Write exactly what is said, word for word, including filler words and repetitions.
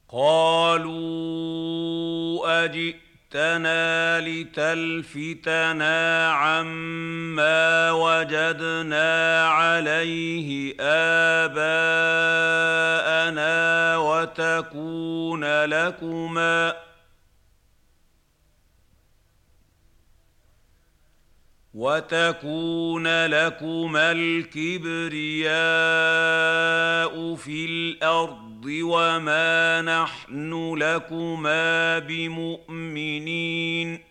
قَالُوا أَجِئْتَنَا لِتَلْفِتَنَا عَمَّا وَجَدْنَا عَلَيْهِ آبَاءَنَا وَتَكُونَ لَكُمَا وَتَكُونَ لَكُمَا الْكِبْرِيَاءُ فِي الْأَرْضِ وَمَا نَحْنُ لَكُمَا بِمُؤْمِنِينَ